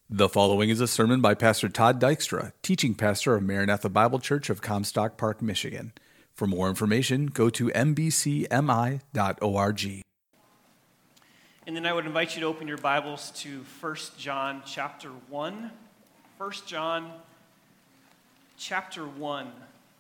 The following is a sermon by Pastor Todd Dykstra, teaching pastor of Maranatha Bible Church of Comstock Park, Michigan. For more information, go to mbcmi.org. And then I would invite you to open your Bibles to 1 John chapter 1. 1 John chapter 1.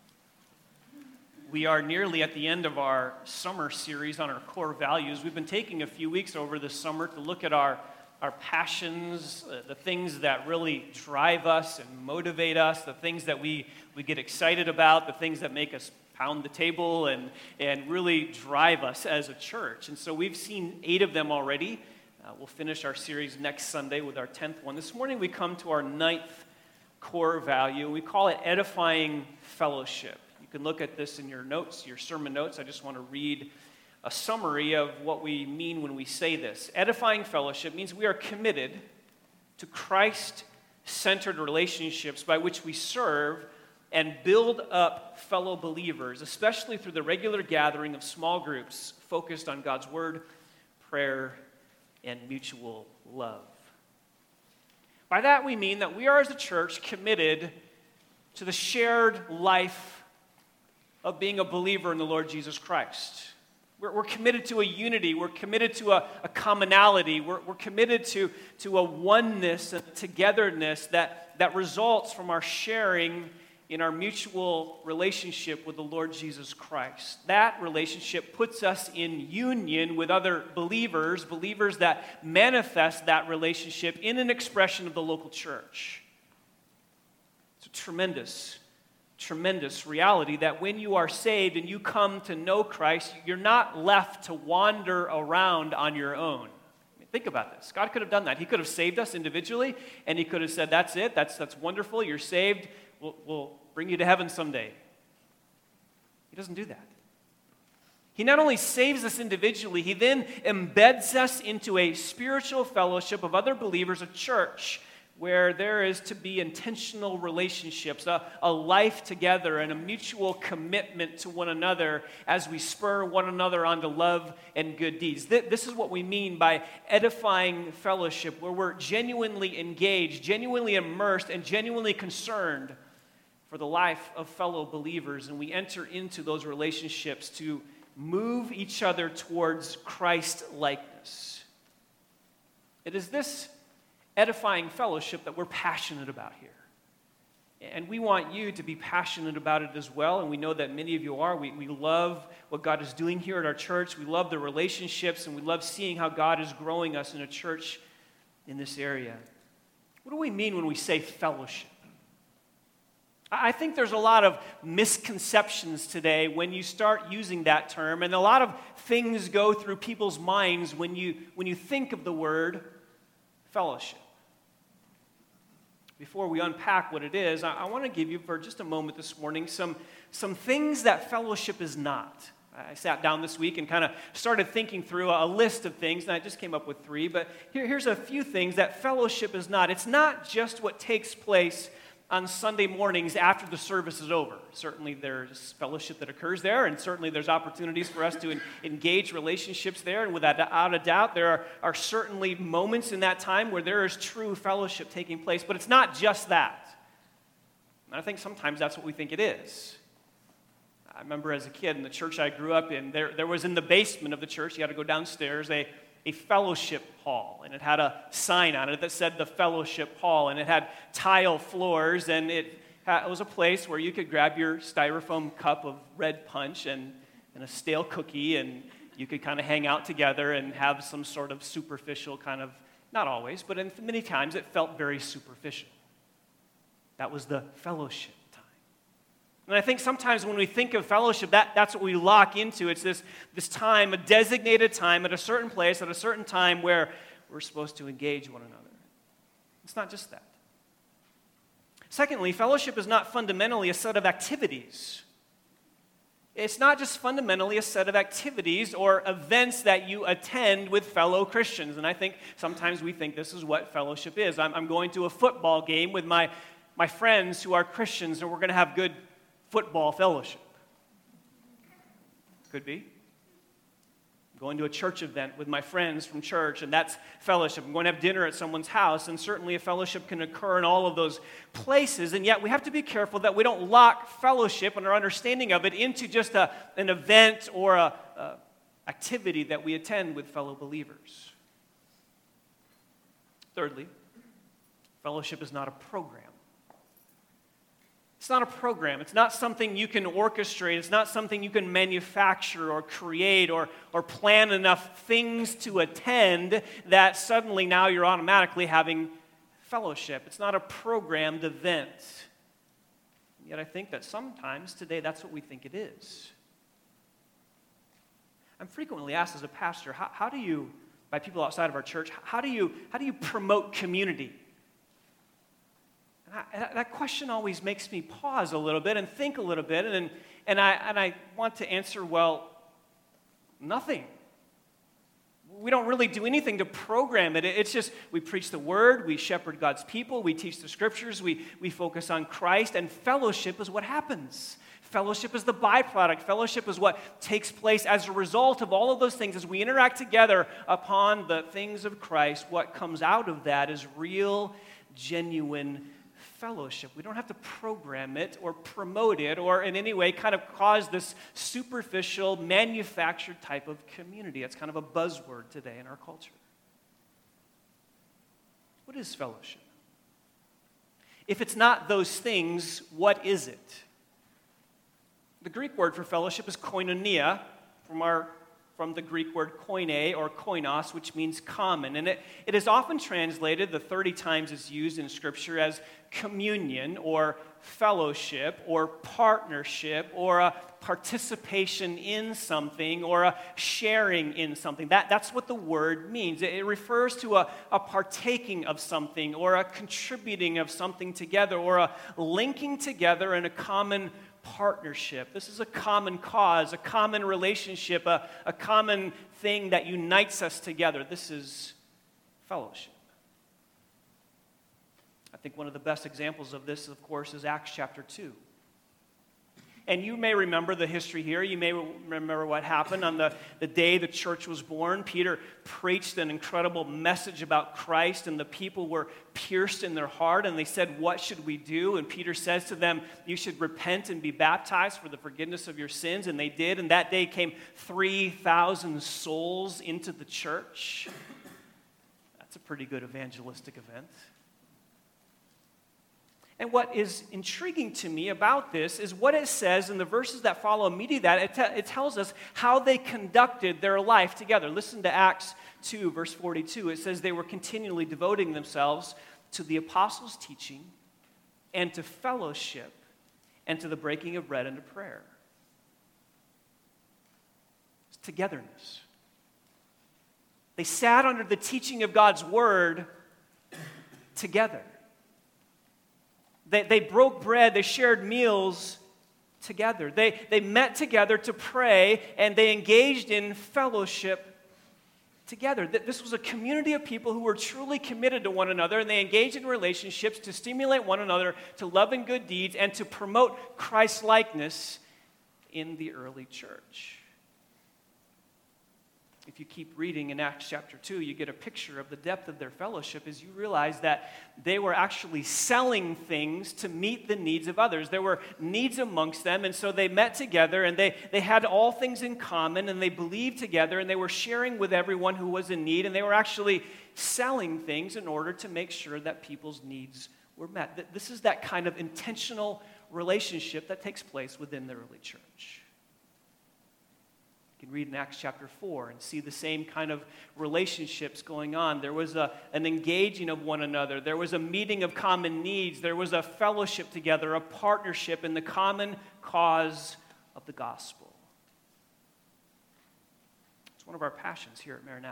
We are nearly at the end of our summer series on our core values. We've been taking a few weeks over this summer to look at our passions, the things that really drive us and motivate us, the things that we get excited about, the things that make us pound the table and really drive us as a church. And so we've seen 8 of them already. We'll finish our series next Sunday with our 10th one. This morning we come to our 9th core value. We call it edifying fellowship. You can look at this in your notes, your sermon notes. I just want to read a summary of what we mean when we say this. Edifying fellowship means we are committed to Christ-centered relationships by which we serve and build up fellow believers, especially through the regular gathering of small groups focused on God's word, prayer, and mutual love. By that we mean that we are as a church committed to the shared life of being a believer in the Lord Jesus Christ. We're committed to a unity. We're committed to a commonality. We're committed to a oneness and togetherness that results from our sharing in our mutual relationship with the Lord Jesus Christ. That relationship puts us in union with other believers that manifest that relationship in an expression of the local church. It's a tremendous reality that when you are saved and you come to know Christ, you're not left to wander around on your own. I mean, think about this. God could have done that. He could have saved us individually, and He could have said, that's it, that's wonderful, you're saved, we'll bring you to heaven someday. He doesn't do that. He not only saves us individually, He then embeds us into a spiritual fellowship of other believers, a church, where there is to be intentional relationships, a life together, and a mutual commitment to one another as we spur one another on to love and good deeds. This is what we mean by edifying fellowship, where we're genuinely engaged, genuinely immersed, and genuinely concerned for the life of fellow believers, and we enter into those relationships to move each other towards Christ-likeness. It is this edifying fellowship that we're passionate about here. And we want you to be passionate about it as well, and we know that many of you are. We love what God is doing here at our church. We love the relationships, and we love seeing how God is growing us in a church in this area. What do we mean when we say fellowship? I think there's a lot of misconceptions today when you start using that term, and a lot of things go through people's minds when you think of the word fellowship. Before we unpack what it is, I want to give you for just a moment this morning some things that fellowship is not. I sat down this week and kind of started thinking through a list of things, and I just came up with 3, but here's a few things that fellowship is not. It's not just what takes place on Sunday mornings after the service is over. Certainly there's fellowship that occurs there, and certainly there's opportunities for us to engage relationships there, and without a doubt, there are certainly moments in that time where there is true fellowship taking place, but it's not just that. And I think sometimes that's what we think it is. I remember as a kid in the church I grew up in, there was in the basement of the church, you had to go downstairs, a fellowship hall, and it had a sign on it that said the fellowship hall, and it had tile floors, and it was a place where you could grab your styrofoam cup of red punch and a stale cookie, and you could kind of hang out together and have some sort of superficial kind of, not always, but many times it felt very superficial. That was the fellowship. And I think sometimes when we think of fellowship, that's what we lock into. It's this time, a designated time at a certain place, at a certain time where we're supposed to engage one another. It's not just that. Secondly, fellowship is not fundamentally a set of activities. It's not just fundamentally a set of activities or events that you attend with fellow Christians. And I think sometimes we think this is what fellowship is. I'm going to a football game with my friends who are Christians, and we're going to have good football fellowship. Could be. Going to a church event with my friends from church, and that's fellowship. I'm going to have dinner at someone's house, and certainly a fellowship can occur in all of those places, and yet we have to be careful that we don't lock fellowship and our understanding of it into just an event or a activity that we attend with fellow believers. Thirdly, fellowship is not a program. It's not a program. It's not something you can orchestrate. It's not something you can manufacture or create or plan enough things to attend that suddenly now you're automatically having fellowship. It's not a programmed event. Yet I think that sometimes today that's what we think it is. I'm frequently asked as a pastor, how do you, by people outside of our church, how do you promote community? That question always makes me pause a little bit and think a little bit, and I want to answer, well, nothing. We don't really do anything to program it. It's just we preach the word, we shepherd God's people, we teach the scriptures, we focus on Christ, and fellowship is what happens. Fellowship is the byproduct. Fellowship is what takes place as a result of all of those things. As we interact together upon the things of Christ, what comes out of that is real, genuine fellowship. We don't have to program it or promote it or in any way kind of cause this superficial, manufactured type of community. It's kind of a buzzword today in our culture. What is fellowship? If it's not those things, what is it? The Greek word for fellowship is koinonia, from the Greek word koine or koinos, which means common. And it is often translated, the 30 times it's used in Scripture, as communion or fellowship or partnership or a participation in something or a sharing in something. That's what the word means. It refers to a partaking of something or a contributing of something together or a linking together in a common partnership. This is a common cause, a common relationship, a common thing that unites us together. This is fellowship. I think one of the best examples of this, of course, is Acts chapter 2. And you may remember the history here. You may remember what happened on the day the church was born. Peter preached an incredible message about Christ, and the people were pierced in their heart, and they said, "What should we do?" And Peter says to them, "You should repent and be baptized for the forgiveness of your sins." And they did, and that day came 3,000 souls into the church. That's a pretty good evangelistic event. And what is intriguing to me about this is what it says in the verses that follow immediately that. It tells us how they conducted their life together. Listen to Acts 2, verse 42. It says they were continually devoting themselves to the apostles' teaching and to fellowship and to the breaking of bread and to prayer. It's togetherness. They sat under the teaching of God's word together. They broke bread, they shared meals together. They met together to pray, and they engaged in fellowship together. This was a community of people who were truly committed to one another, and they engaged in relationships to stimulate one another to love and good deeds and to promote Christ-likeness in the early church. If you keep reading in Acts chapter 2, you get a picture of the depth of their fellowship as you realize that they were actually selling things to meet the needs of others. There were needs amongst them, and so they met together, and they had all things in common, and they believed together, and they were sharing with everyone who was in need, and they were actually selling things in order to make sure that people's needs were met. This is that kind of intentional relationship that takes place within the early church. You can read in Acts chapter 4 and see the same kind of relationships going on. There was an engaging of one another. There was a meeting of common needs. There was a fellowship together, a partnership in the common cause of the gospel. It's one of our passions here at Maranatha.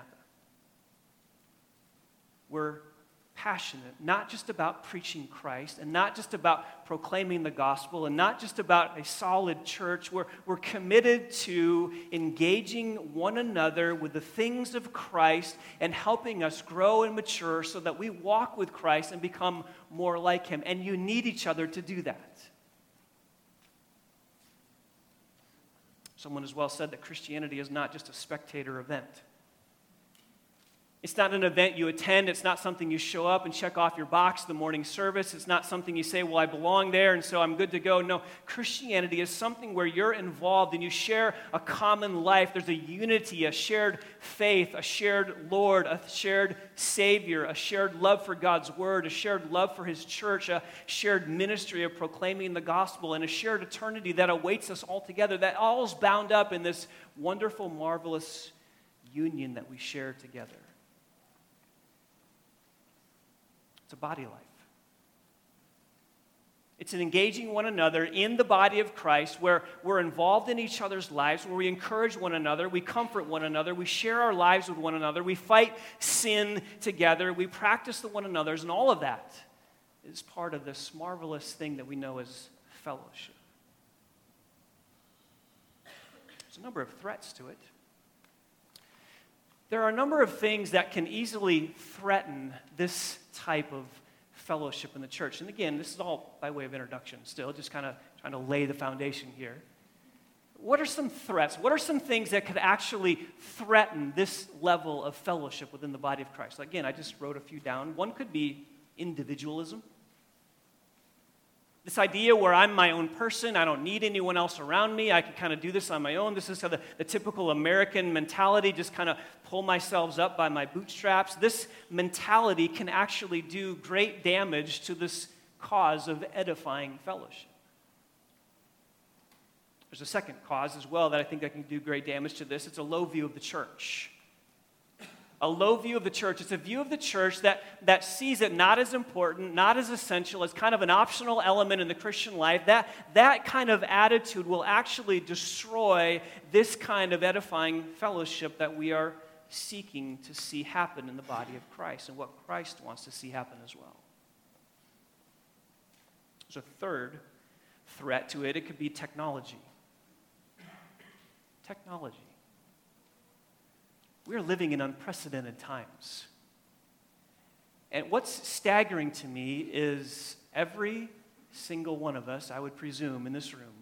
We're passionate, not just about preaching Christ and not just about proclaiming the gospel and not just about a solid church. We're committed to engaging one another with the things of Christ and helping us grow and mature so that we walk with Christ and become more like Him. And you need each other to do that. Someone has well said that Christianity is not just a spectator event. It's not an event you attend. It's not something you show up and check off your box the morning service. It's not something you say, well, I belong there, and so I'm good to go. No, Christianity is something where you're involved and you share a common life. There's a unity, a shared faith, a shared Lord, a shared Savior, a shared love for God's Word, a shared love for His church, a shared ministry of proclaiming the gospel, and a shared eternity that awaits us all together. That all is bound up in this wonderful, marvelous union that we share together. It's a body life. It's an engaging one another in the body of Christ where we're involved in each other's lives, where we encourage one another, we comfort one another, we share our lives with one another, we fight sin together, we practice the one another's, and all of that is part of this marvelous thing that we know as fellowship. There's a number of threats to it. There are a number of things that can easily threaten this type of fellowship in the church. And again, this is all by way of introduction still, just kind of trying to lay the foundation here. What are some threats? What are some things that could actually threaten this level of fellowship within the body of Christ? Again, I just wrote a few down. One could be individualism. This idea where I'm my own person, I don't need anyone else around me, I can kind of do this on my own. This is how the typical American mentality, just kind of pull myself up by my bootstraps. This mentality can actually do great damage to this cause of edifying fellowship. There's a second cause as well that I think that can do great damage to this. It's a low view of the church. A low view of the church. It's a view of the church that sees it not as important, not as essential, as kind of an optional element in the Christian life. That kind of attitude will actually destroy this kind of edifying fellowship that we are seeking to see happen in the body of Christ and what Christ wants to see happen as well. There's a third threat to it. It could be technology. Technology. We are living in unprecedented times. And what's staggering to me is every single one of us, I would presume, in this room,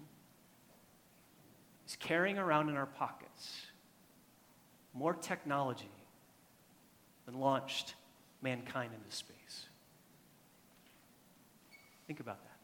is carrying around in our pockets more technology than launched mankind into space. Think about that.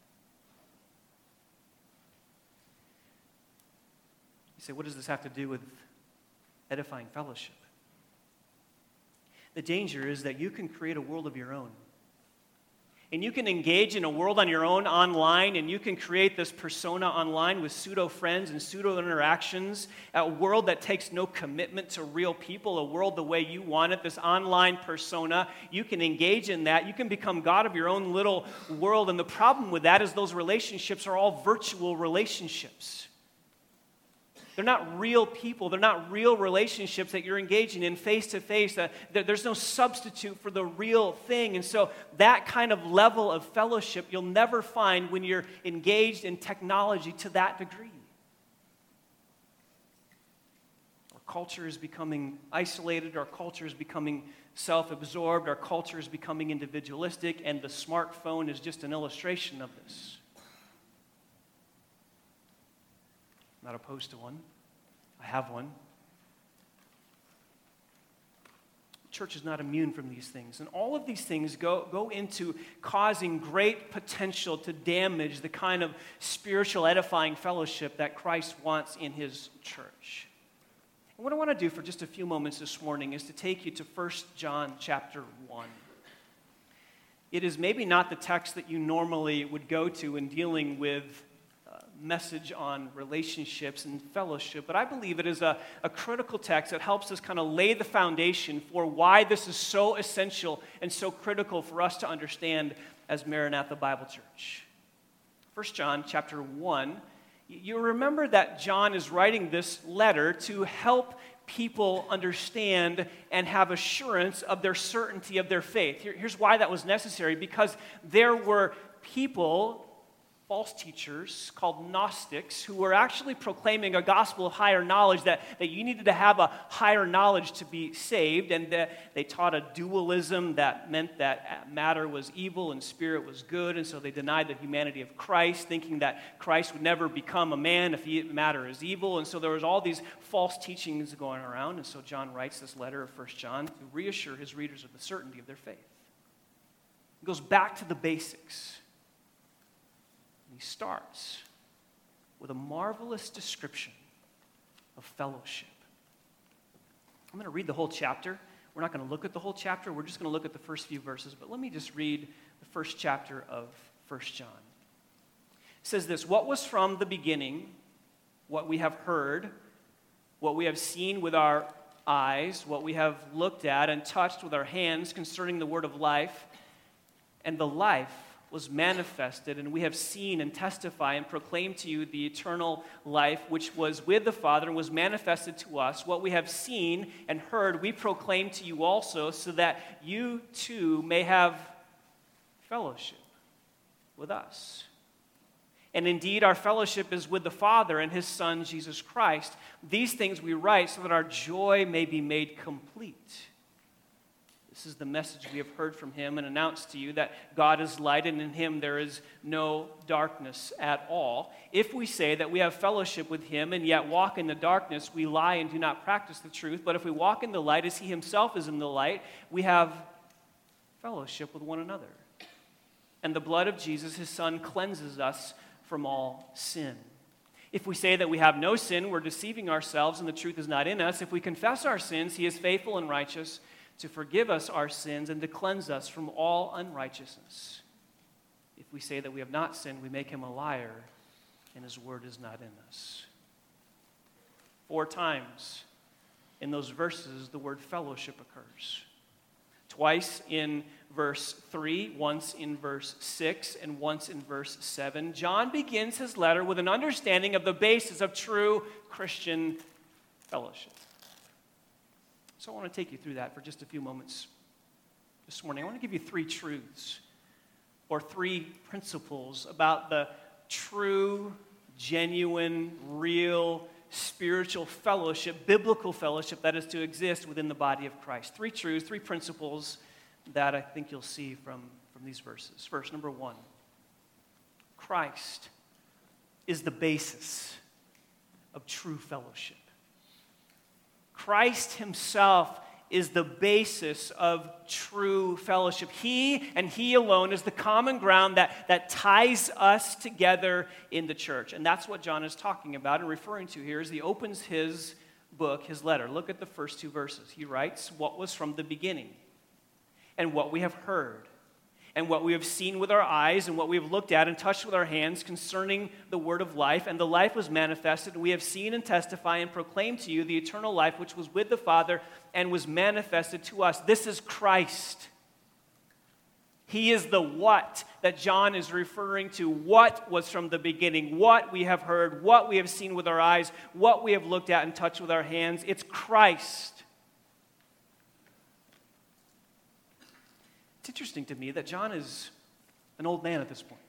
You say, what does this have to do with edifying fellowship? The danger is that you can create a world of your own. And you can engage in a world on your own online, and you can create this persona online with pseudo-friends and pseudo-interactions, a world that takes no commitment to real people, a world the way you want it, this online persona. You can engage in that. You can become God of your own little world, and the problem with that is those relationships are all virtual relationships. They're not real people. They're not real relationships that you're engaging in face-to-face. There's no substitute for the real thing. And so that kind of level of fellowship you'll never find when you're engaged in technology to that degree. Our culture is becoming isolated. Our culture is becoming self-absorbed. Our culture is becoming individualistic. And the smartphone is just an illustration of this. Not opposed to one. I have one. Church is not immune from these things. And all of these things go into causing great potential to damage the kind of spiritual edifying fellowship that Christ wants in His church. And what I want to do for just a few moments this morning is to take you to 1 John chapter 1. It is maybe not the text that you normally would go to in dealing with message on relationships and fellowship, but I believe it is a critical text that helps us kind of lay the foundation for why this is so essential and so critical for us to understand as Maranatha Bible Church. 1 John chapter 1, you remember that John is writing this letter to help people understand and have assurance of their certainty of their faith. Here's why that was necessary, because there were people false teachers called Gnostics who were actually proclaiming a gospel of higher knowledge, that you needed to have a higher knowledge to be saved, and that they taught a dualism that meant that matter was evil and spirit was good, and so they denied the humanity of Christ, thinking that Christ would never become a man if matter is evil, and so there was all these false teachings going around, and so John writes this letter of 1 John to reassure his readers of the certainty of their faith. He goes back to the basics. He starts with a marvelous description of fellowship. I'm going to read the whole chapter. We're not going to look at the whole chapter. We're just going to look at the first few verses. But let me just read the first chapter of 1 John. It says this: "What was from the beginning, what we have heard, what we have seen with our eyes, what we have looked at and touched with our hands concerning the word of life, and the life was manifested, and we have seen and testify and proclaim to you the eternal life which was with the Father and was manifested to us. What we have seen and heard we proclaim to you also, so that you too may have fellowship with us. And indeed, our fellowship is with the Father and his Son, Jesus Christ. These things we write so that our joy may be made complete. This is the message we have heard from him and announced to you, that God is light, and in him there is no darkness at all. If we say that we have fellowship with him and yet walk in the darkness, we lie and do not practice the truth. But if we walk in the light as he himself is in the light, we have fellowship with one another. And the blood of Jesus, his Son, cleanses us from all sin. If we say that we have no sin, we're deceiving ourselves and the truth is not in us. If we confess our sins, he is faithful and righteous to forgive us our sins and to cleanse us from all unrighteousness. If we say that we have not sinned, we make him a liar, and his word is not in us." 4 times in those verses, the word fellowship occurs. Twice in verse 3, once in verse 6, and once in verse 7. John begins his letter with an understanding of the basis of true Christian fellowship. So I want to take you through that for just a few moments this morning. I want to give you 3 truths or 3 principles about the true, genuine, real, spiritual fellowship, biblical fellowship that is to exist within the body of Christ. 3 truths, 3 principles that I think you'll see from these verses. First, number 1, Christ is the basis of true fellowship. Christ himself is the basis of true fellowship. He and he alone is the common ground that ties us together in the church. And that's what John is talking about and referring to here as he opens his book, his letter. Look at the first 2 verses. He writes, "What was from the beginning, and what we have heard, and what we have seen with our eyes, and what we have looked at and touched with our hands concerning the word of life. And the life was manifested, and we have seen and testify and proclaim to you the eternal life which was with the Father and was manifested to us." This is Christ. He is the what that John is referring to. What was from the beginning, what we have heard, what we have seen with our eyes, what we have looked at and touched with our hands. It's Christ. It's interesting to me that John is an old man at this point.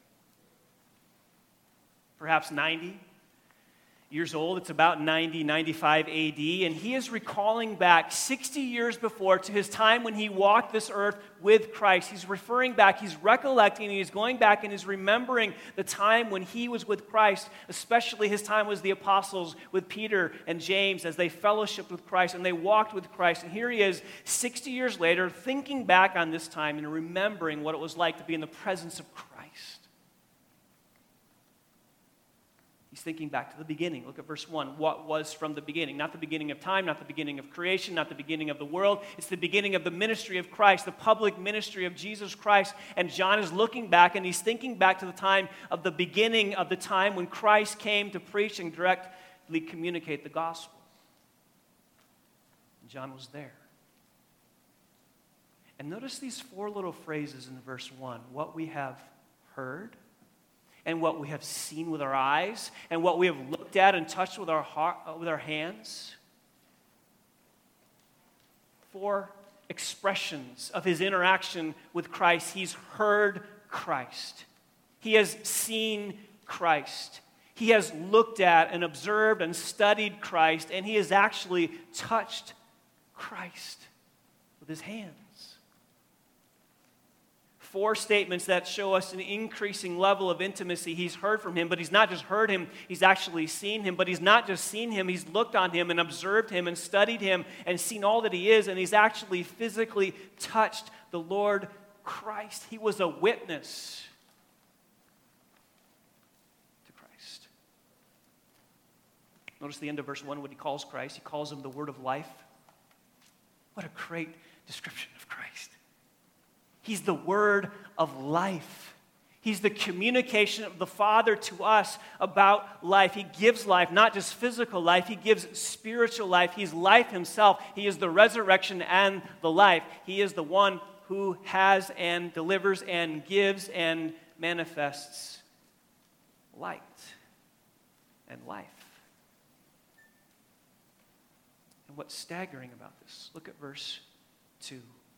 Perhaps 90 years old. It's about 90, 95 AD. And he is recalling back 60 years before to his time when he walked this earth with Christ. He's referring back, he's recollecting, and he's going back and he's remembering the time when he was with Christ, especially his time with the apostles, with Peter and James, as they fellowshiped with Christ and they walked with Christ. And here he is 60 years later, thinking back on this time and remembering what it was like to be in the presence of Christ. He's thinking back to the beginning. Look at verse 1. What was from the beginning? Not the beginning of time, not the beginning of creation, not the beginning of the world. It's the beginning of the ministry of Christ, the public ministry of Jesus Christ. And John is looking back and he's thinking back to the time of the beginning of the time when Christ came to preach and directly communicate the gospel. And John was there. And notice these 4 little phrases in verse 1. What we have heard, and what we have seen with our eyes, and what we have looked at and touched with our hands. 4 expressions of his interaction with Christ. He's heard Christ. He has seen Christ. He has looked at and observed and studied Christ, and he has actually touched Christ with his hands. 4 statements that show us an increasing level of intimacy. He's heard from him, but he's not just heard him, he's actually seen him. But he's not just seen him, he's looked on him and observed him and studied him and seen all that he is, and he's actually physically touched the Lord Christ. He was a witness to Christ. Notice the end of verse 1, what he calls Christ. He calls him the Word of life. What a great description of Christ. He's the Word of life. He's the communication of the Father to us about life. He gives life, not just physical life. He gives spiritual life. He's life himself. He is the resurrection and the life. He is the one who has and delivers and gives and manifests light and life. And what's staggering about this? Look at verse 2.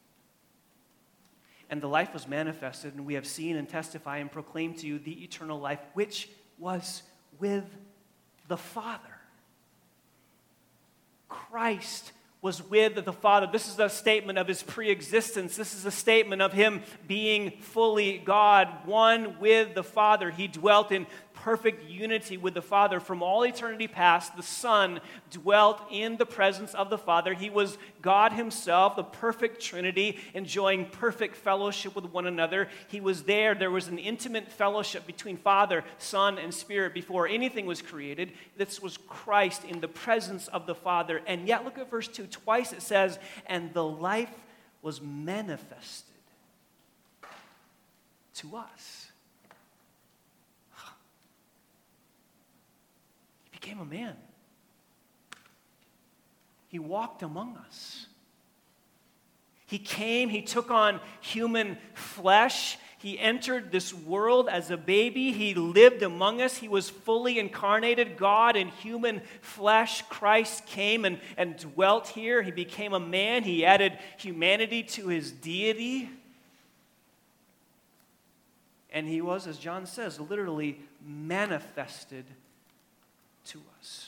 And the life was manifested, and we have seen and testify and proclaim to you the eternal life, which was with the Father. Christ was with the Father. This is a statement of his pre-existence. This is a statement of him being fully God, one with the Father. He dwelt in perfect unity with the Father. From all eternity past, the Son dwelt in the presence of the Father. He was God himself, the perfect Trinity, enjoying perfect fellowship with one another. He was there. There was an intimate fellowship between Father, Son, and Spirit before anything was created. This was Christ in the presence of the Father. And yet, look at verse 2. Twice it says, and the life was manifested to us. Became a man. He walked among us. He came, he took on human flesh. He entered this world as a baby. He lived among us. He was fully incarnated, God in human flesh. Christ came and dwelt here. He became a man. He added humanity to his deity. And he was, as John says, literally manifested to us.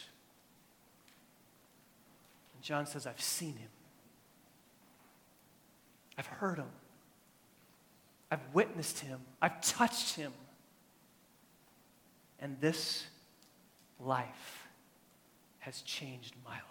And John says, I've seen him. I've heard him. I've witnessed him. I've touched him. And this life has changed my life.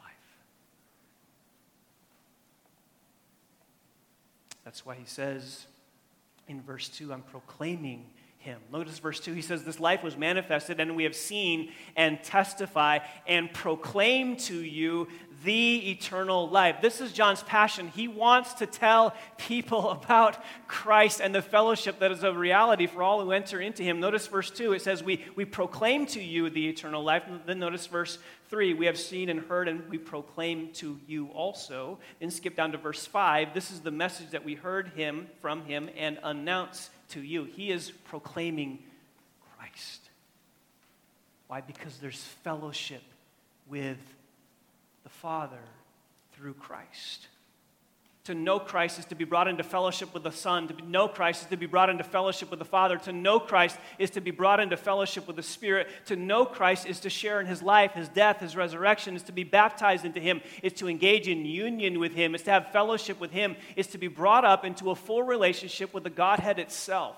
That's why he says in verse 2, I'm proclaiming him. Notice verse 2, he says, this life was manifested, and we have seen and testify and proclaim to you the eternal life. This is John's passion. He wants to tell people about Christ and the fellowship that is a reality for all who enter into him. Notice verse 2, it says, we proclaim to you the eternal life. And then notice verse 3, we have seen and heard, and we proclaim to you also. Then skip down to verse 5. This is the message that we heard from him and announce to you. He is proclaiming Christ. Why? Because there's fellowship with the Father through Christ. To know Christ is to be brought into fellowship with the Son. To know Christ is to be brought into fellowship with the Father. To know Christ is to be brought into fellowship with the Spirit. To know Christ is to share in his life, his death, his resurrection, is to be baptized into him, is to engage in union with him, is to have fellowship with him, is to be brought up into a full relationship with the Godhead itself.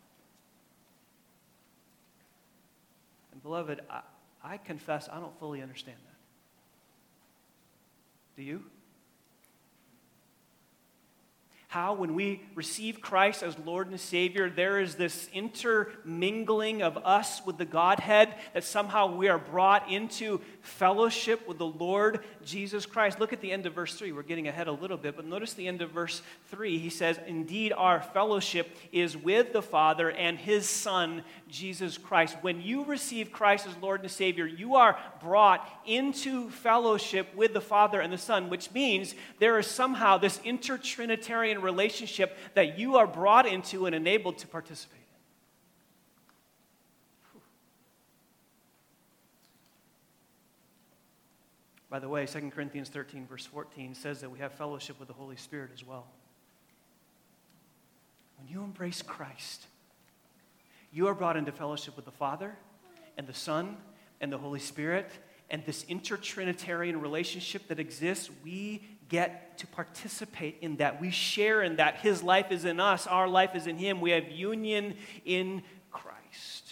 And beloved, I confess I don't fully understand that. Do you? How, when we receive Christ as Lord and Savior, there is this intermingling of us with the Godhead, that somehow we are brought into fellowship with the Lord Jesus Christ. Look at the end of verse 3. We're getting ahead a little bit, but notice the end of verse 3. He says, indeed, our fellowship is with the Father and his Son, Jesus Christ. When you receive Christ as Lord and Savior, you are brought into fellowship with the Father and the Son, which means there is somehow this intertrinitarian relationship that you are brought into and enabled to participate in. By the way, 2 Corinthians 13, verse 14 says that we have fellowship with the Holy Spirit as well. When you embrace Christ, you are brought into fellowship with the Father and the Son and the Holy Spirit, and this intertrinitarian relationship that exists, we get to participate in that. We share in that. His life is in us. Our life is in him. We have union in Christ.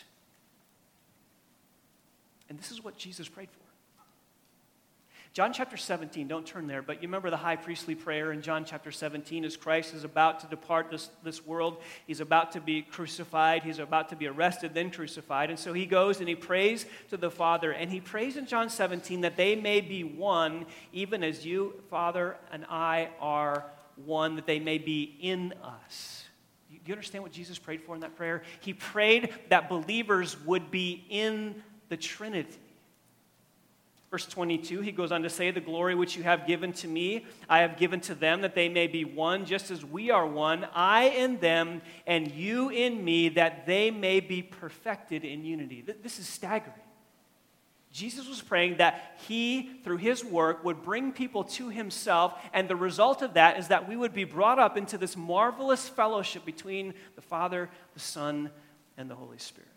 And this is what Jesus prayed for. John chapter 17, don't turn there, but you remember the high priestly prayer in John chapter 17 as Christ is about to depart this world. He's about to be crucified. He's about to be arrested, then crucified. And so he goes and he prays to the Father. And he prays in John 17 that they may be one, even as you, Father, and I are one, that they may be in us. Do you understand what Jesus prayed for in that prayer? He prayed that believers would be in the Trinity. Verse 22, he goes on to say, the glory which you have given to me, I have given to them, that they may be one, just as we are one, I in them, and you in me, that they may be perfected in unity. This is staggering. Jesus was praying that he, through his work, would bring people to himself, and the result of that is that we would be brought up into this marvelous fellowship between the Father, the Son, and the Holy Spirit.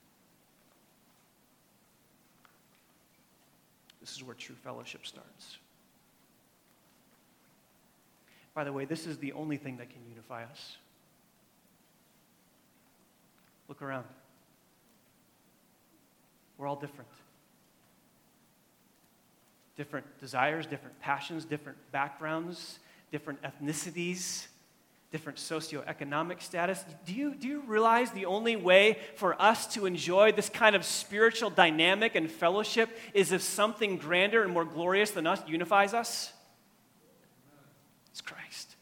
This is where true fellowship starts. By the way, this is the only thing that can unify us. Look around. We're all different. Different desires, different passions, different backgrounds, different ethnicities, different socioeconomic status. Do you realize the only way for us to enjoy this kind of spiritual dynamic and fellowship is if something grander and more glorious than us unifies us? It's Christ.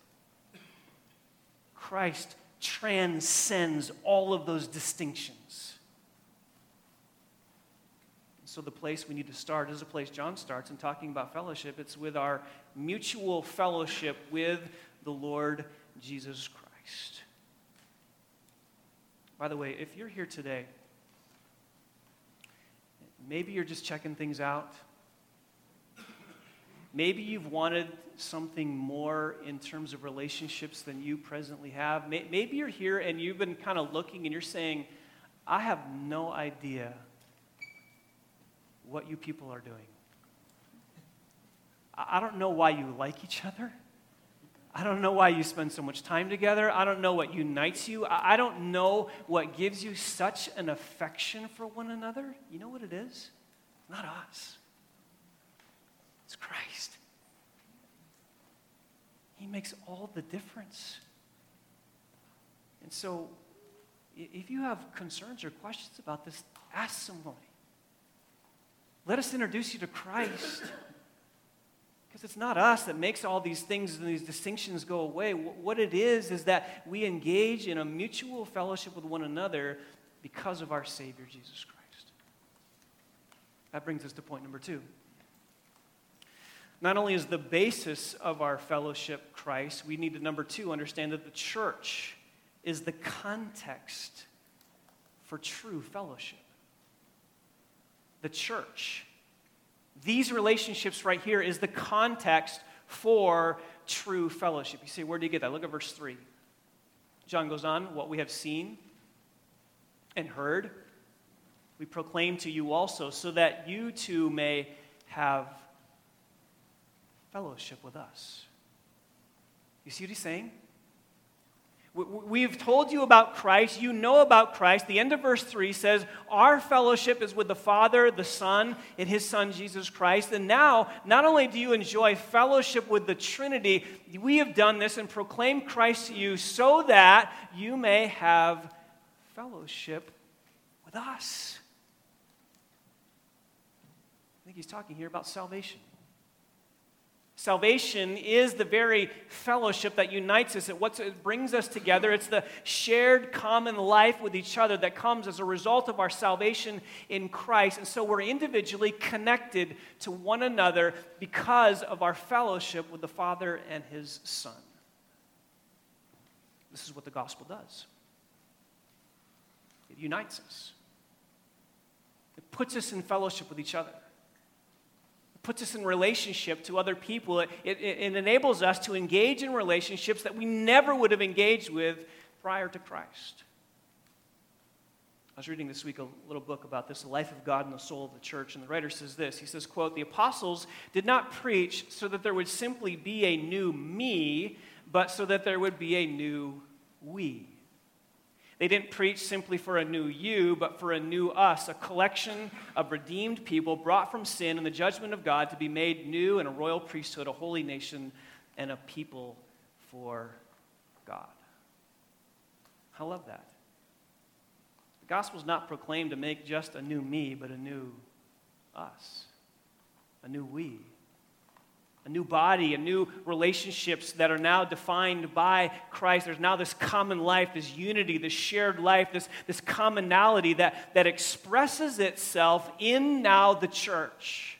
Christ transcends all of those distinctions. So the place we need to start is a place John starts in talking about fellowship. It's with our mutual fellowship with the Lord Jesus Christ. By the way, if you're here today, maybe you're just checking things out. Maybe you've wanted something more in terms of relationships than you presently have. Maybe you're here and you've been kind of looking and you're saying, I have no idea what you people are doing. I don't know why you like each other. I don't know why you spend so much time together. I don't know what unites you. I don't know what gives you such an affection for one another. You know what it is? It's not us. It's Christ. He makes all the difference. And so, if you have concerns or questions about this, ask somebody. Let us introduce you to Christ. Because it's not us that makes all these things and these distinctions go away. What it is that we engage in a mutual fellowship with one another because of our Savior, Jesus Christ. That brings us to point number 2. Not only is the basis of our fellowship Christ, we need to, number 2, understand that the church is the context for true fellowship. The church. These relationships right here is the context for true fellowship. You say, where do you get that? Look at verse 3. John goes on, what we have seen and heard, we proclaim to you also, so that you too may have fellowship with us. You see what he's saying? We've told you about Christ. You know about Christ. The end of verse 3 says, our fellowship is with the Father, the Son, and His Son, Jesus Christ. And now, not only do you enjoy fellowship with the Trinity, we have done this and proclaimed Christ to you so that you may have fellowship with us. I think he's talking here about salvation. Salvation is the very fellowship that unites us. It brings us together. It's the shared common life with each other that comes as a result of our salvation in Christ. And so we're individually connected to one another because of our fellowship with the Father and His Son. This is what the gospel does. It unites us. It puts us in fellowship with each other. Puts us in relationship to other people. It enables us to engage in relationships that we never would have engaged with prior to Christ. I was reading this week a little book about this, The Life of God and the Soul of the Church, and the writer says this. He says, quote, "The apostles did not preach so that there would simply be a new me, but so that there would be a new we. They didn't preach simply for a new you, but for a new us, a collection of redeemed people brought from sin and the judgment of God to be made new in a royal priesthood, a holy nation, and a people for God." I love that. The gospel is not proclaimed to make just a new me, but a new us, a new we, a new body, a new relationships that are now defined by Christ. There's now this common life, this unity, this shared life, this commonality that expresses itself in now the church.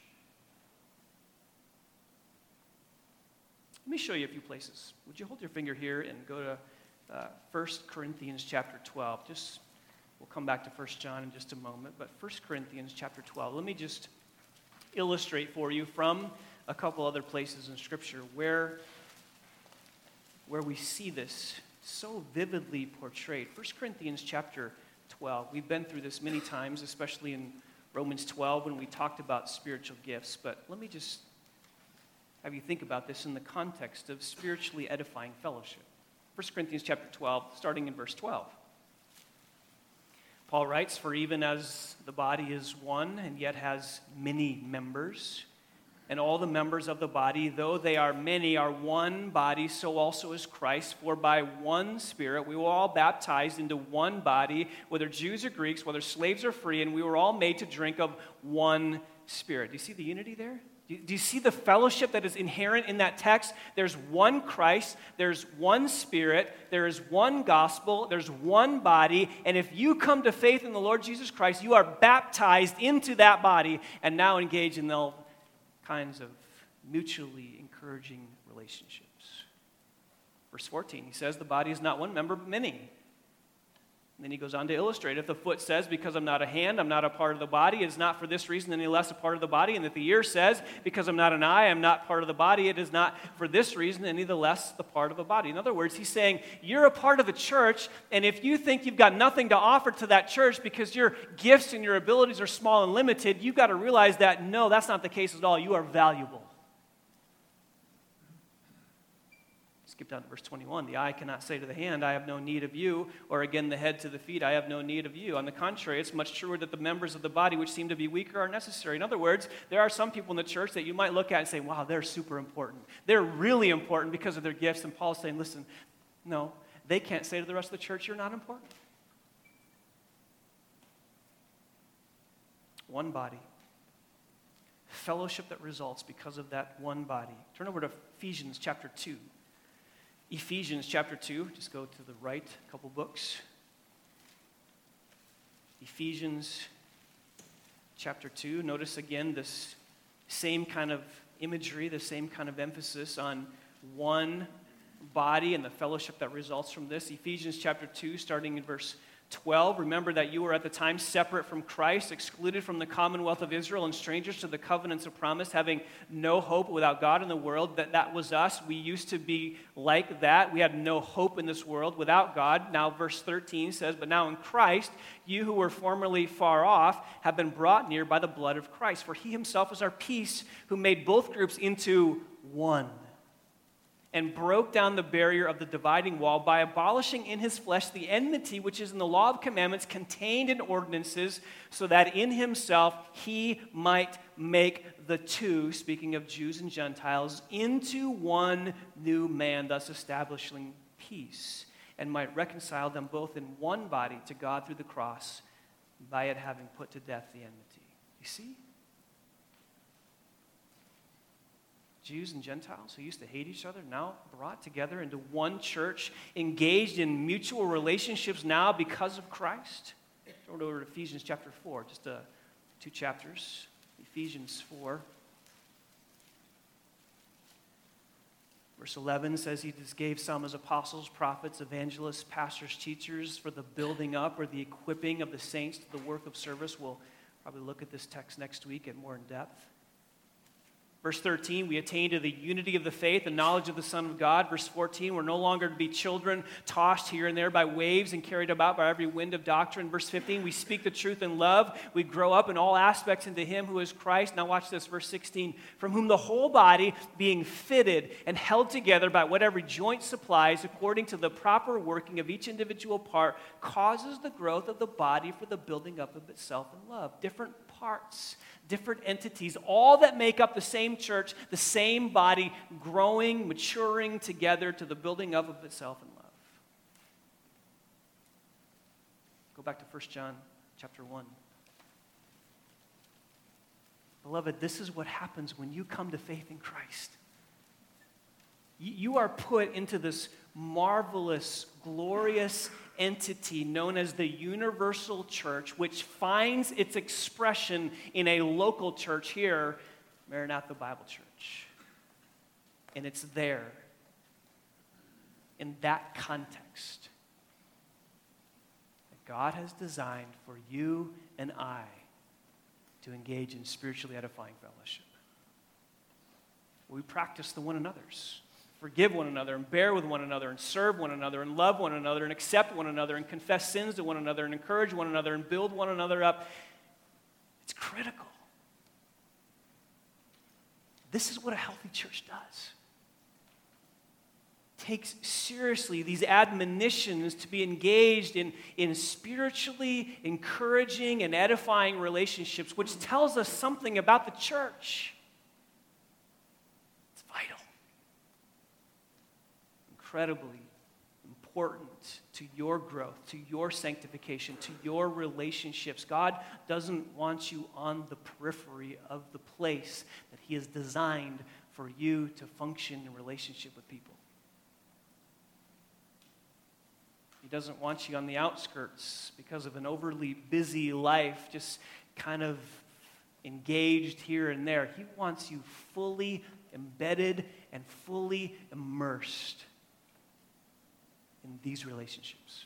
Let me show you a few places. Would you hold your finger here and go to 1 Corinthians chapter 12? We'll come back to 1 John in just a moment, but 1 Corinthians chapter 12. Let me just illustrate for you from a couple other places in Scripture where we see this so vividly portrayed. 1 Corinthians chapter 12. We've been through this many times, especially in Romans 12 when we talked about spiritual gifts, but let me just have you think about this in the context of spiritually edifying fellowship. 1 Corinthians chapter 12, starting in verse 12. Paul writes, "For even as the body is one and yet has many members, and all the members of the body, though they are many, are one body, so also is Christ. For by one Spirit we were all baptized into one body, whether Jews or Greeks, whether slaves or free, and we were all made to drink of one Spirit." Do you see the unity there? Do you see the fellowship that is inherent in that text? There's one Christ, there's one Spirit, there is one gospel, there's one body, and if you come to faith in the Lord Jesus Christ, you are baptized into that body and now engage in all kinds of mutually encouraging relationships. Verse 14, he says, "The body is not one member, but many." And then he goes on to illustrate, if the foot says, "Because I'm not a hand, I'm not a part of the body," it is not for this reason any less a part of the body. And if the ear says, "Because I'm not an eye, I'm not part of the body," it is not for this reason any the less the part of the body. In other words, he's saying, you're a part of the church, and if you think you've got nothing to offer to that church because your gifts and your abilities are small and limited, you've got to realize that, no, that's not the case at all. You are valuable. Skip down to verse 21. "The eye cannot say to the hand, 'I have no need of you,' or again the head to the feet, 'I have no need of you.' On the contrary, it's much truer that the members of the body which seem to be weaker are necessary." In other words, there are some people in the church that you might look at and say, "Wow, they're super important. They're really important because of their gifts." And Paul's saying, listen, no, they can't say to the rest of the church, "You're not important." One body. Fellowship that results because of that one body. Turn over to Ephesians chapter 2. Ephesians chapter 2, just go to the right, a couple books. Ephesians chapter 2, notice again this same kind of imagery, the same kind of emphasis on one body and the fellowship that results from this. Ephesians chapter 2, starting in verse 12, "Remember that you were at the time separate from Christ, excluded from the commonwealth of Israel, and strangers to the covenants of promise, having no hope without God in the world." That was us. We used to be like that. We had no hope in this world without God. Now verse 13 says, "But now in Christ, you who were formerly far off have been brought near by the blood of Christ. For he himself is our peace, who made both groups into one, and broke down the barrier of the dividing wall by abolishing in his flesh the enmity which is in the law of commandments contained in ordinances, so that in himself he might make the two," speaking of Jews and Gentiles, "into one new man, thus establishing peace, and might reconcile them both in one body to God through the cross, by it having put to death the enmity." You see? Jews and Gentiles who used to hate each other now brought together into one church, engaged in mutual relationships now because of Christ. Turn over to Ephesians chapter 4, just 2 chapters. Ephesians 4. Verse 11 says he just gave some as apostles, prophets, evangelists, pastors, teachers for the building up or the equipping of the saints to the work of service. We'll probably look at this text next week at more in depth. Verse 13, we attain to the unity of the faith and knowledge of the Son of God. Verse 14, we're no longer to be children tossed here and there by waves and carried about by every wind of doctrine. Verse 15, we speak the truth in love. We grow up in all aspects into him who is Christ. Now watch this, verse 16, from whom the whole body being fitted and held together by what every joint supplies according to the proper working of each individual part causes the growth of the body for the building up of itself in love. Different parts, different entities, all that make up the same church, the same body, growing, maturing together to the building up of itself in love. Go back to 1 John chapter 1. Beloved, this is what happens when you come to faith in Christ. You are put into this marvelous, glorious entity known as the universal church, which finds its expression in a local church here, Maranatha Bible Church. And it's there, in that context, that God has designed for you and I to engage in spiritually edifying fellowship. We practice the one another's. Forgive one another and bear with one another and serve one another and love one another and accept one another and confess sins to one another and encourage one another and build one another up. It's critical. This is what a healthy church does. Takes seriously these admonitions to be engaged in spiritually encouraging and edifying relationships, which tells us something about the church. It's vital. Incredibly important to your growth, to your sanctification, to your relationships. God doesn't want you on the periphery of the place that he has designed for you to function in relationship with people. He doesn't want you on the outskirts because of an overly busy life, just kind of engaged here and there. He wants you fully embedded and fully immersed in these relationships.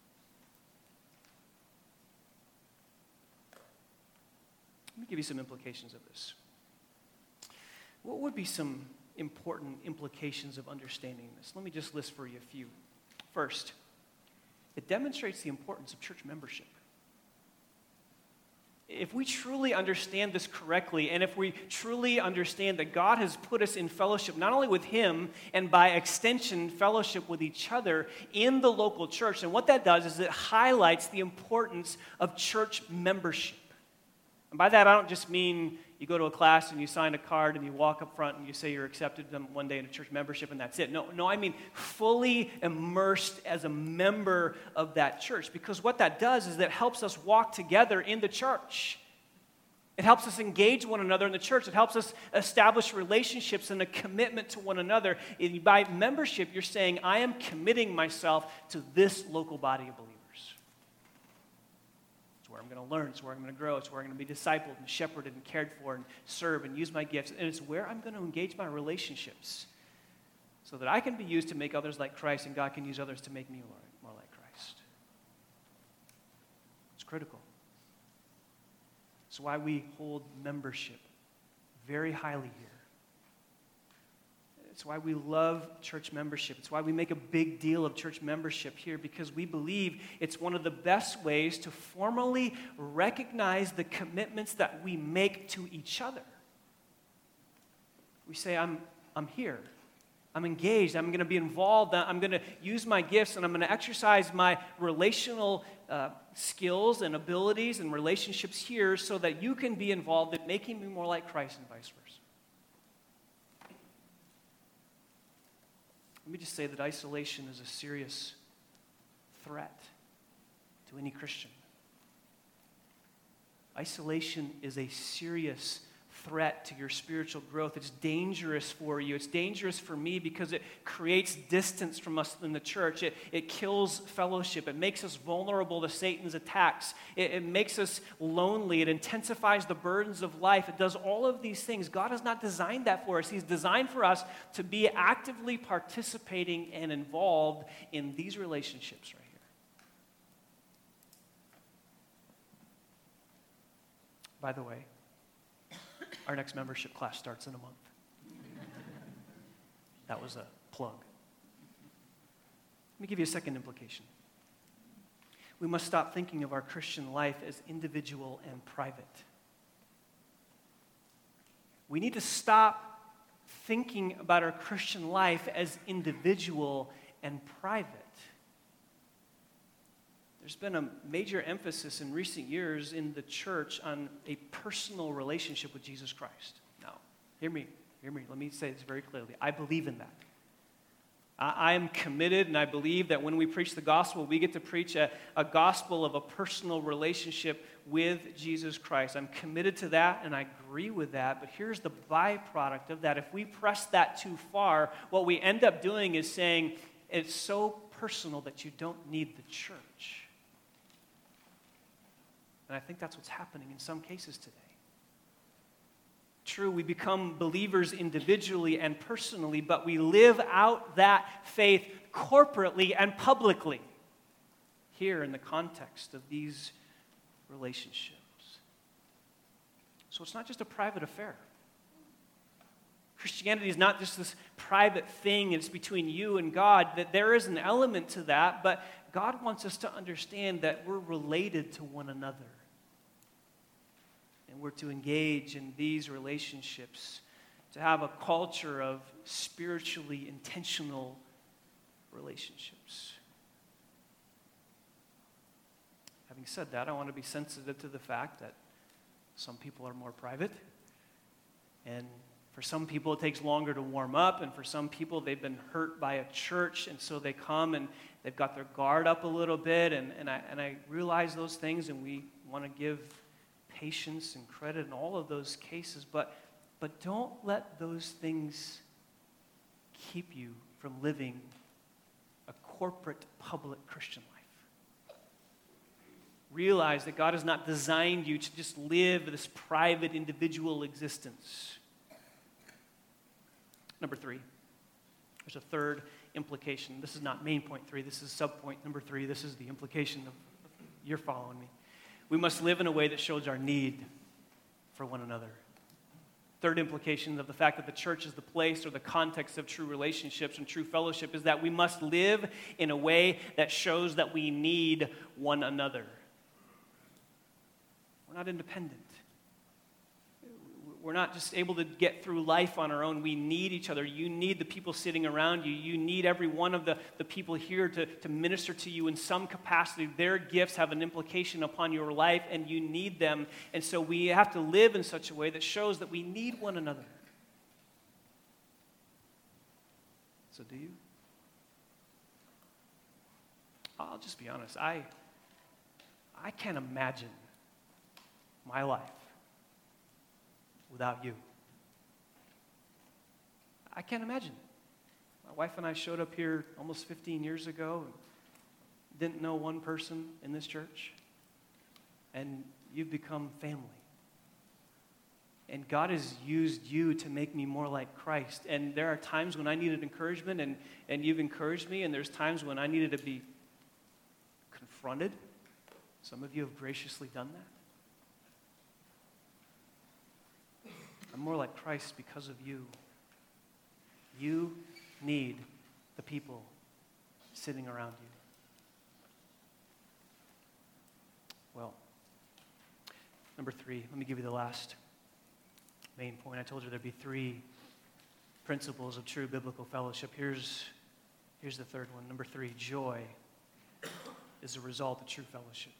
Let me give you some implications of this. What would be some important implications of understanding this? Let me just list for you a few. First, it demonstrates the importance of church membership. If we truly understand this correctly, and if we truly understand that God has put us in fellowship, not only with him, and by extension, fellowship with each other in the local church, and what that does is it highlights the importance of church membership. And by that, I don't just mean you go to a class and you sign a card and you walk up front and you say you're accepted one day in a church membership and that's it. No, I mean fully immersed as a member of that church. Because what that does is it helps us walk together in the church. It helps us engage one another in the church. It helps us establish relationships and a commitment to one another. And by membership, you're saying, I am committing myself to this local body of believers. Where I'm going to learn, it's where I'm going to grow, it's where I'm going to be discipled and shepherded and cared for and serve and use my gifts. And it's where I'm going to engage my relationships so that I can be used to make others like Christ and God can use others to make me more like Christ. It's critical. It's why we hold membership very highly here. It's why we love church membership. It's why we make a big deal of church membership here, because we believe it's one of the best ways to formally recognize the commitments that we make to each other. We say, I'm here. I'm engaged. I'm going to be involved. I'm going to use my gifts, and I'm going to exercise my relational skills and abilities and relationships here so that you can be involved in making me more like Christ and vice versa. Let me just say that isolation is a serious threat to any Christian. Isolation is a serious threat to your spiritual growth. It's dangerous for you. It's dangerous for me because it creates distance from us in the church. It kills fellowship. It makes us vulnerable to Satan's attacks. It makes us lonely. It intensifies the burdens of life. It does all of these things. God has not designed that for us. He's designed for us to be actively participating and involved in these relationships right here. By the way, our next membership class starts in a month. That was a plug. Let me give you a second implication. We must stop thinking of our Christian life as individual and private. We need to stop thinking about our Christian life as individual and private. There's been a major emphasis in recent years in the church on a personal relationship with Jesus Christ. Now, hear me. Let me say this very clearly. I believe in that. I am committed, and I believe that when we preach the gospel, we get to preach a gospel of a personal relationship with Jesus Christ. I'm committed to that, and I agree with that, but here's the byproduct of that. If we press that too far, what we end up doing is saying, it's so personal that you don't need the church. And I think that's what's happening in some cases today. True, we become believers individually and personally, but we live out that faith corporately and publicly here in the context of these relationships. So it's not just a private affair. Christianity is not just this private thing, it's between you and God, that there is an element to that, but God wants us to understand that we're related to one another. And we're to engage in these relationships, to have a culture of spiritually intentional relationships. Having said that, I want to be sensitive to the fact that some people are more private, and for some people it takes longer to warm up, and for some people they've been hurt by a church, and so they come and they've got their guard up a little bit, and I realize those things, and we want to give patience and credit in all of those cases, but don't let those things keep you from living a corporate, public Christian life. Realize that God has not designed you to just live this private, individual existence. Number 3, there's a third implication. This is not main point 3, this is subpoint number 3. This is the implication of, you're following me. We must live in a way that shows our need for one another. Third implication of the fact that the church is the place or the context of true relationships and true fellowship is that we must live in a way that shows that we need one another. We're not independent. We're not just able to get through life on our own. We need each other. You need the people sitting around you. You need every one of the people here to minister to you in some capacity. Their gifts have an implication upon your life, and you need them. And so we have to live in such a way that shows that we need one another. So do you? I'll just be honest. I can't imagine my life without you. I can't imagine it. My wife and I showed up here almost 15 years ago and didn't know one person in this church, and you've become family. And God has used you to make me more like Christ. And there are times when I needed encouragement, and you've encouraged me, and there's times when I needed to be confronted. Some of you have graciously done that. I'm more like Christ because of you. You need the people sitting around you. Well, number 3, let me give you the last main point. I told you there'd be 3 principles of true biblical fellowship. Here's the third one. Number 3, joy is a result of true fellowship.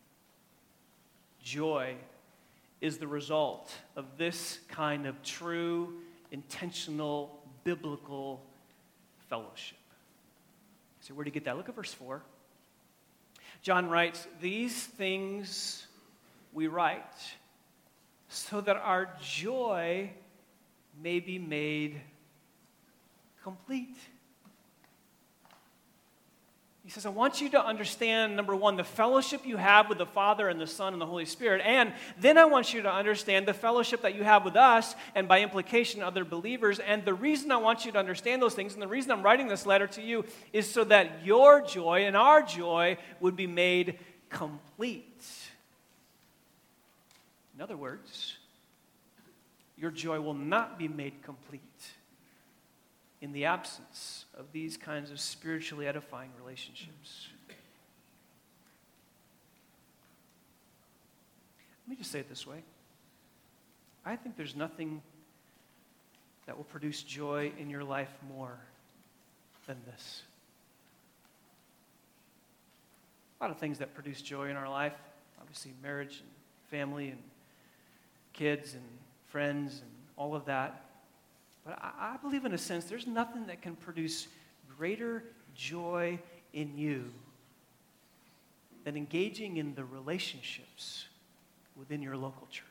Joy is the result of this kind of true, intentional, biblical fellowship. So where do you get that? Look at verse 4. John writes, "These things we write so that our joy may be made complete." He says, I want you to understand, number 1, the fellowship you have with the Father and the Son and the Holy Spirit. And then I want you to understand the fellowship that you have with us and by implication other believers. And the reason I want you to understand those things and the reason I'm writing this letter to you is so that your joy and our joy would be made complete. In other words, your joy will not be made complete in the absence of these kinds of spiritually edifying relationships. Let me just say it this way. I think there's nothing that will produce joy in your life more than this. A lot of things that produce joy in our life, obviously marriage and family and kids and friends and all of that. But I believe in a sense there's nothing that can produce greater joy in you than engaging in the relationships within your local church.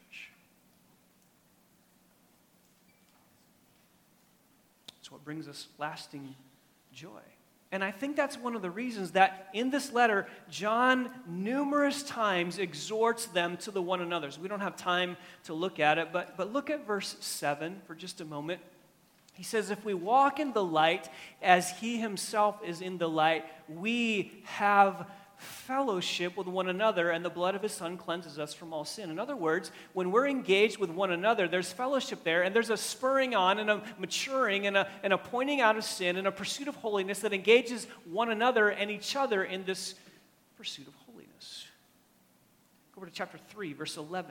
It's what brings us lasting joy. And I think that's one of the reasons that in this letter, John numerous times exhorts them to the one another. So we don't have time to look at it, but look at verse 7 for just a moment. He says, if we walk in the light as he himself is in the light, we have fellowship with one another, and the blood of his son cleanses us from all sin. In other words, when we're engaged with one another, there's fellowship there, and there's a spurring on and a maturing and a pointing out of sin and a pursuit of holiness that engages one another and each other in this pursuit of holiness. Go over to chapter 3, verse 11.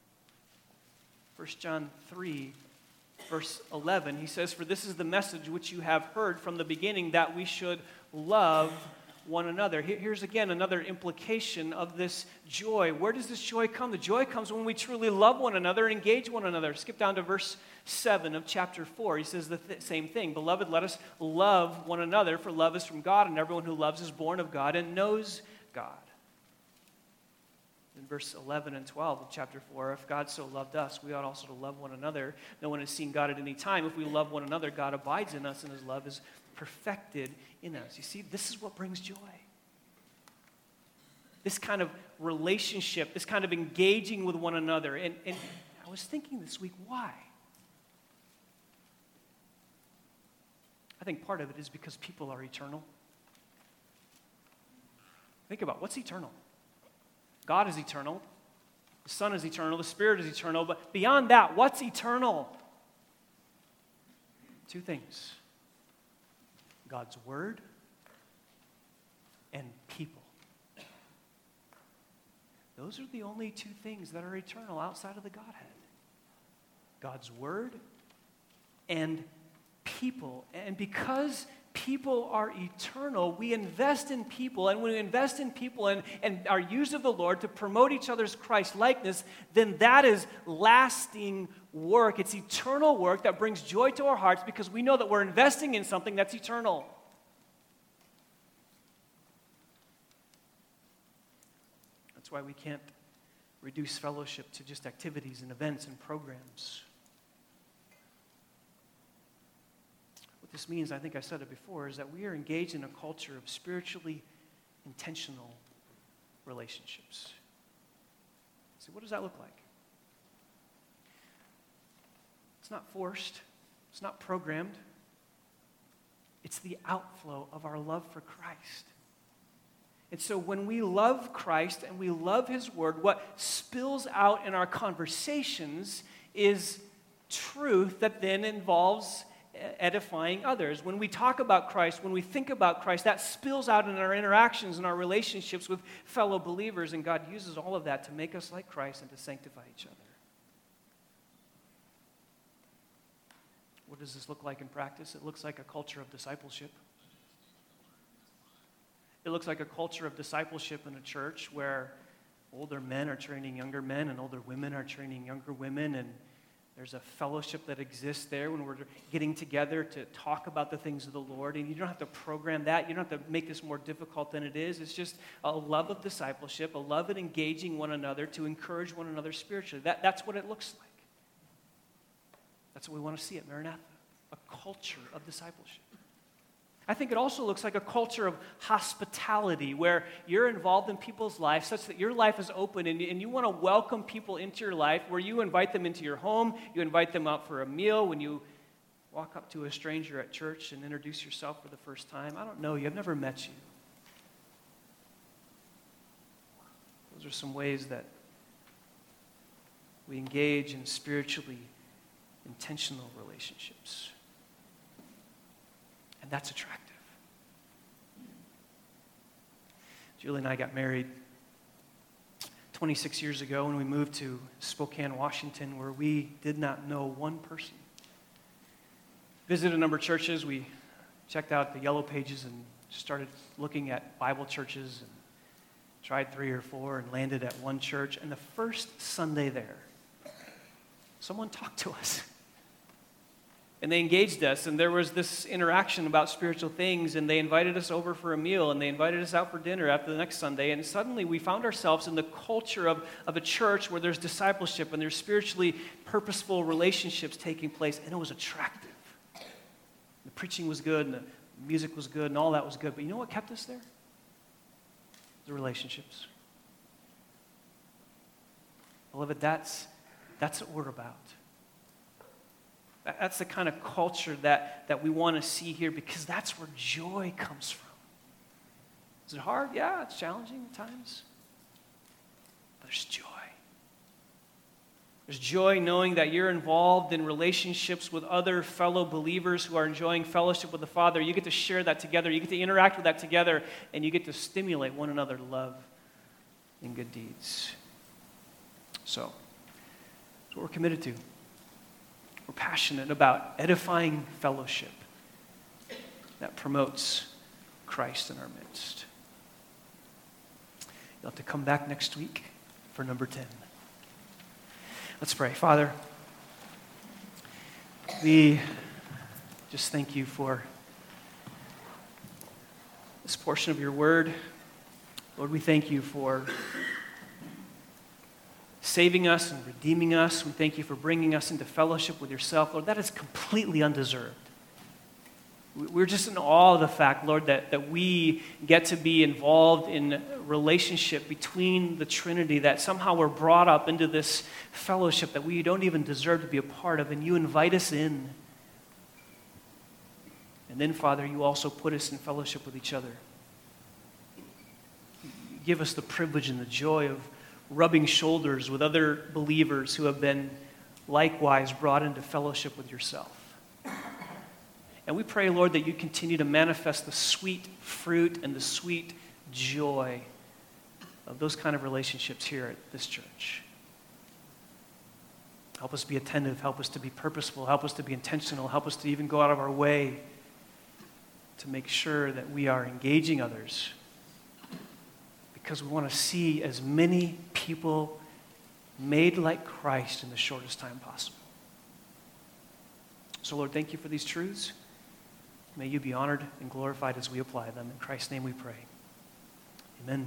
1 John 3, verse 11, he says, for this is the message which you have heard from the beginning, that we should love one another. Here's again another implication of this joy. Where does this joy come? The joy comes when we truly love one another and engage one another. Skip down to verse 7 of chapter 4. He says the same thing. Beloved, let us love one another, for love is from God, and everyone who loves is born of God and knows God. In verse 11 and 12 of chapter 4, if God so loved us, we ought also to love one another. No one has seen God at any time. If we love one another, God abides in us, and his love is perfected in us. You see, this is what brings joy. This kind of relationship, this kind of engaging with one another. And I was thinking this week, why? I think part of it is because people are eternal. Think about what's eternal. God is eternal. The Son is eternal. The Spirit is eternal. But beyond that, what's eternal? Two things. God's Word and people. Those are the only two things that are eternal outside of the Godhead. God's Word and people. And because people are eternal, we invest in people, and when we invest in people and are used of the Lord to promote each other's Christ-likeness, then that is lasting work. It's eternal work that brings joy to our hearts because we know that we're investing in something that's eternal. That's why we can't reduce fellowship to just activities and events and programs. This means, I think I said it before, is that we are engaged in a culture of spiritually intentional relationships. So what does that look like? It's not forced. It's not programmed. It's the outflow of our love for Christ. And so when we love Christ and we love his word, what spills out in our conversations is truth that then involves edifying others. When we talk about Christ, when we think about Christ, that spills out in our interactions and our relationships with fellow believers, and God uses all of that to make us like Christ and to sanctify each other. What does this look like in practice? It looks like a culture of discipleship. It looks like a culture of discipleship in a church where older men are training younger men and older women are training younger women, and there's a fellowship that exists there when we're getting together to talk about the things of the Lord. And you don't have to program that. You don't have to make this more difficult than it is. It's just a love of discipleship, a love of engaging one another to encourage one another spiritually. That's what it looks like. That's what we want to see at Maranatha, a culture of discipleship. I think it also looks like a culture of hospitality where you're involved in people's lives such that your life is open and you want to welcome people into your life, where you invite them into your home, you invite them out for a meal, when you walk up to a stranger at church and introduce yourself for the first time. I don't know you. I've never met you. Those are some ways that we engage in spiritually intentional relationships. That's attractive. Julie and I got married 26 years ago when we moved to Spokane, Washington, where we did not know one person. Visited a number of churches. We checked out the yellow pages and started looking at Bible churches and tried 3 or 4 and landed at one church. And the first Sunday there, someone talked to us. And they engaged us, and there was this interaction about spiritual things, and they invited us over for a meal, and they invited us out for dinner after the next Sunday, and suddenly we found ourselves in the culture of a church where there's discipleship and there's spiritually purposeful relationships taking place, and it was attractive. The preaching was good, and the music was good, and all that was good, but you know what kept us there? The relationships. Beloved, that's what we're about. That's the kind of culture that we want to see here, because that's where joy comes from. Is it hard? Yeah, it's challenging at times. But there's joy. There's joy knowing that you're involved in relationships with other fellow believers who are enjoying fellowship with the Father. You get to share that together. You get to interact with that together, and you get to stimulate one another to love and good deeds. So, that's what we're committed to. We're passionate about edifying fellowship that promotes Christ in our midst. You'll have to come back next week for number 10. Let's pray. Father, we just thank you for this portion of your word. Lord, we thank you for saving us and redeeming us. We thank you for bringing us into fellowship with yourself. Lord, that is completely undeserved. We're just in awe of the fact, Lord, that we get to be involved in a relationship between the Trinity, that somehow we're brought up into this fellowship that we don't even deserve to be a part of, and you invite us in. And then, Father, you also put us in fellowship with each other. You give us the privilege and the joy of rubbing shoulders with other believers who have been likewise brought into fellowship with yourself. And we pray, Lord, that you continue to manifest the sweet fruit and the sweet joy of those kind of relationships here at this church. Help us be attentive. Help us to be purposeful. Help us to be intentional. Help us to even go out of our way to make sure that we are engaging others, because we want to see as many people made like Christ in the shortest time possible. So, Lord, thank you for these truths. May you be honored and glorified as we apply them. In Christ's name we pray. Amen.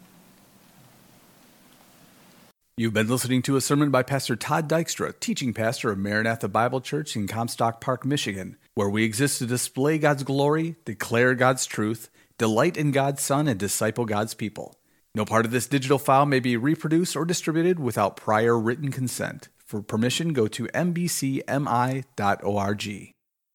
You've been listening to a sermon by Pastor Todd Dykstra, teaching pastor of Maranatha Bible Church in Comstock Park, Michigan, where we exist to display God's glory, declare God's truth, delight in God's Son, and disciple God's people. No part of this digital file may be reproduced or distributed without prior written consent. For permission, go to mbcmi.org.